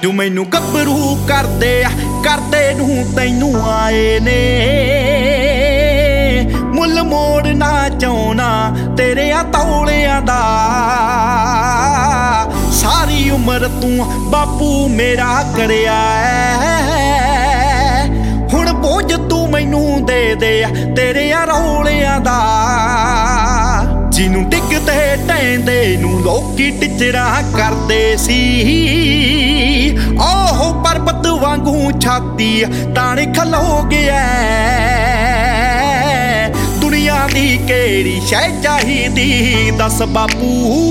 ਜੋ ਮੈਨੂੰ ਗੱਭਰੂ ਕਰਦੇ ਨੂੰ ਤੈਨੂੰ ਆਏ ਨੇ। ਮੁੱਲ ਮੋੜਨਾ ਚਾਹੁੰਨਾ ਤੇਰਿਆਂ ਤੌਲਿਆਂ ਦਾ, ਸਾਰੀ ਉਮਰ ਤੂੰ ਬਾਪੂ ਮੇਰਾ ਕਰਿਆ ਐ। ਹੁਣ ਬੋਝ ਤੂੰ ਮੈਨੂੰ ਦੇ ਤੇਰਿਆਂ ਰੌਲਿਆਂ ਦਾ। ਜਿਹਨੂੰ ਡਿੱਗਦੇ ਢਹਿੰਦੇ ਨੂੰ ਲੋਕੀ ਟਿਚਰਾ ਕਰਦੇ ਸੀ, ਉਹ ਪਰਬਤ ਵਾਂਗੂ ਛਾਤੀ ਤਾਣ ਖਲੋ ਗਿਆ। ਦੁਨੀਆ ਦੀ ਕਿਹੜੀ ਸ਼ੈ ਚਾਹੀਦੀ ਦੱਸ ਬਾਪੂ,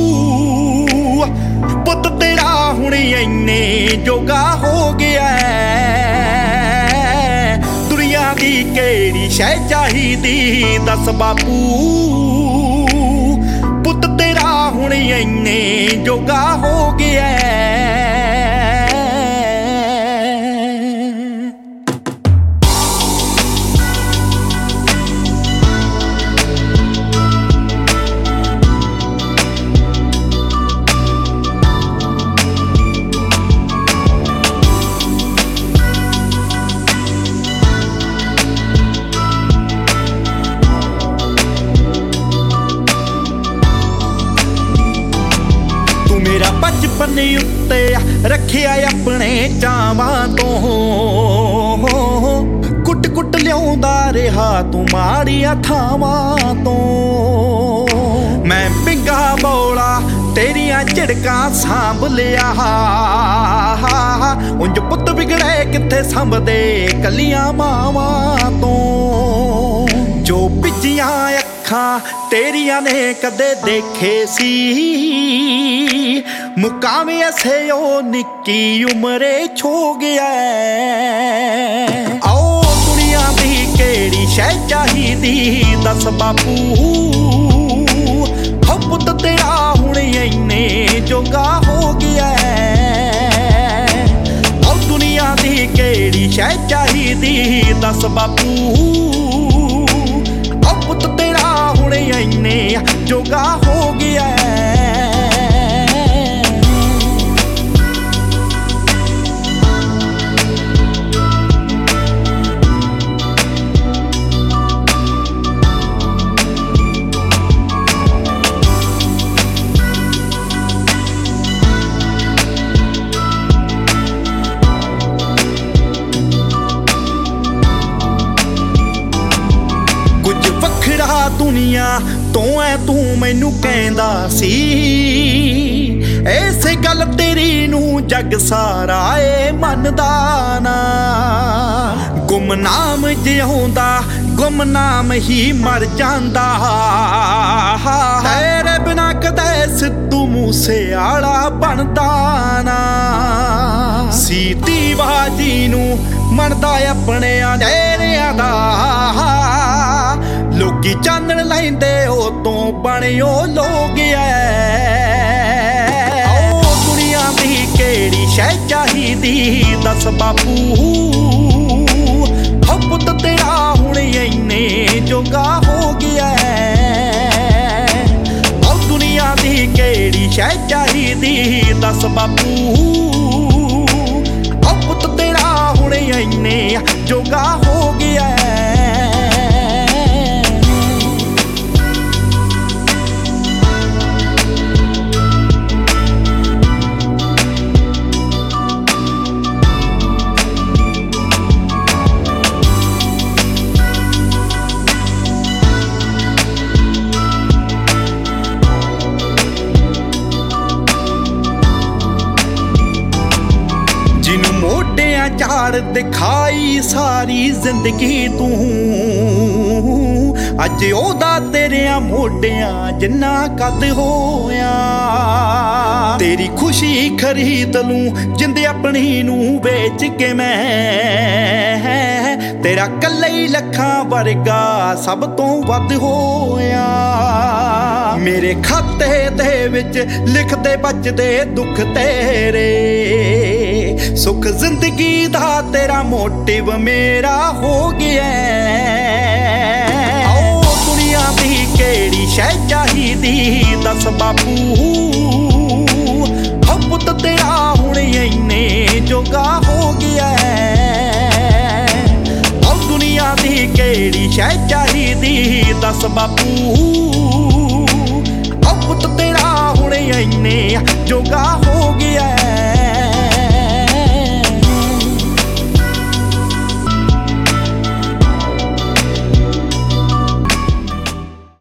ਪੁੱਤ ਤੇਰਾ ਹੁਣ ਇੰਨੇ ਜੋਗਾ ਹੋ ਗਿਆ। ਦੁਨੀਆ ਦੀ ਕਿਹੜੀ ਸ਼ੈ ਚਾਹੀਦੀ ਦੱਸ ਬਾਪੂ, ਪੁੱਤ ਤੇਰਾ ਹੁਣ ਇੰਨੇ ਜੋਗਾ ਹੋ ਗਿਆ। ਬਚਪਨ ਉੱਤੇ ਰੱਖਿਆ ਆਪਣੇ ਚਾਵਾਂ ਤੋਂ, ਕੁੱਟ ਲਿਆਉਂਦਾ ਰਿਹਾ ਤੂੰ ਮਾੜੀਆਂ ਥਾਵਾਂ ਤੋਂ। ਮੈਂ ਪਿੰਗਾ ਬੋਲਾ ਤੇਰੀਆਂ ਝਿੜਕਾਂ ਸਾਂਭ ਲਿਆ, ਉਂਝ ਪੁੱਤ ਵਿਗੜੇ ਕਿੱਥੇ ਸੰਭਦੇ ਕੱਲੀਆਂ ਮਾਵਾਂ ਤੋਂ। ਜੋ ਭਿੱਜੀਆਂ ਅੱਖਾਂ ਤੇਰੀਆਂ ਨੇ ਕਦੇ ਦੇਖੇ ਸੀ, ਮੁਕਾਵੇਂ ਐਸੇ ਉਹ ਨਿੱਕੀ ਉਮਰੇ ਛੋ ਗਿਆ। ਆਓ ਦੁਨੀਆ ਦੀ ਕਿਹੜੀ ਸ਼ੈ ਚਾਹੀਦੀ ਦੱਸ ਬਾਪੂ, ਹੋ ਪੁੱਤ ਤੇਰਾ ਹੁਣ ਇੰਨੇ ਜੋਗਾ ਹੋ ਗਿਆ। ਆਓ ਦੁਨੀਆ ਦੀ ਕਿਹੜੀ ਸ਼ੈ ਚਾਹੀਦੀ ਦੱਸ ਬਾਪੂ, ਹੋ ਪੁੱਤ ਤੇਰਾ ਹੁਣ ਇੰਨੇ ਜੋਗਾ ਹੋ ਗਿਆ। ਦੁਨੀਆ ਤੋਂ ਐ ਤੂੰ ਮੈਨੂੰ ਕਹਿੰਦਾ ਸੀ, ਐਸੇ ਗੱਲ ਤੇਰੀ ਨੂੰ ਜੱਗ ਸਾਰਾ ਏ ਮੰਨਦਾ ਨਾ। ਗੁੰਮਨਾਮ ਜਿਉਂਦਾ ਗੁੰਮਨਾਮ ਹੀ ਮਰ ਜਾਂਦਾ, ਤੇਰੇ ਬਿਨਾ ਕਦੇ ਸਿੱਧੂ ਮੂਸੇਵਾਲਾ ਬਣਦਾ ਨਾ। ਸੀਤੀ ਬਾਜੀ ਨੂੰ ਮੰਨਦਾ ਆਪਣਿਆਂ ਡੇਰਿਆਂ ਦਾ, ਲੋਕੀ ਚਾਨਣ ਲੈਂਦੇ ਉਹ ਤੋਂ ਬਣਿਓ ਲੋਕ ਐ। ਆਓ ਦੁਨੀਆ ਦੀ ਕਿਹੜੀ ਸ਼ੈ ਚਾਹੀਦੀ ਦੱਸ ਬਾਪੂ, ਹੋ ਪੁੱਤ ਤੇਰਾ ਹੁਣ ਇੰਨੇ ਜੋਗਾ ਹੋ ਗਿਆ। ਆਓ ਦੁਨੀਆ ਦੀ ਕਿਹੜੀ ਸ਼ੈ ਚਾਹੀਦੀ ਦੱਸ ਬਾਪੂ, ਹੋ ਪੁੱਤ ਤੇਰਾ ਹੁਣ ਇੰਨੇ ਜੋਗਾ ਹੋ ਗਿਆ। ਝਾੜ ਦਿਖਾਈ ਸਾਰੀ ਜ਼ਿੰਦਗੀ ਤੂੰ, ਅੱਜ ਉਹਦਾ ਤੇਰਿਆਂ ਮੋਢਿਆਂ ਜਿੰਨਾ ਕੱਦ ਹੋਇਆ। ਤੇਰੀ ਖੁਸ਼ੀ ਖਰੀਦ ਲੂੰ ਜਿੰਦ ਆਪਣੀ ਨੂੰ ਵੇਚ ਕੇ ਮੈਂ, ਤੇਰਾ ਕੱਲਾ ਹੀ ਲੱਖਾਂ ਵਰਗਾ ਸਭ ਤੋਂ ਵੱਧ ਹੋਇਆ। ਮੇਰੇ ਖਾਤੇ ਦੇ ਵਿੱਚ ਲਿਖਦੇ ਬਚਦੇ ਦੁੱਖ ਤੇਰੇ, ਸੁੱਖ ਜ਼ਿੰਦਗੀ ਦਾ ਤੇਰਾ ਮੋਟਿਵ ਮੇਰਾ ਹੋ ਗਿਆ। ਆਓ ਦੁਨੀਆ ਦੀ ਕਿਹੜੀ ਸ਼ੈ ਚਾਹੀਦੀ ਦੱਸ ਬਾਪੂ, ਹੋ ਪੁੱਤ ਤੇਰਾ ਹੁਣ ਇੰਨੇ ਬਸ ਬਾਪੂ ਪੁੱਤ ਤੇਰਾ ਹੁਣ ਇੰਨੇ ਜੋਗਾ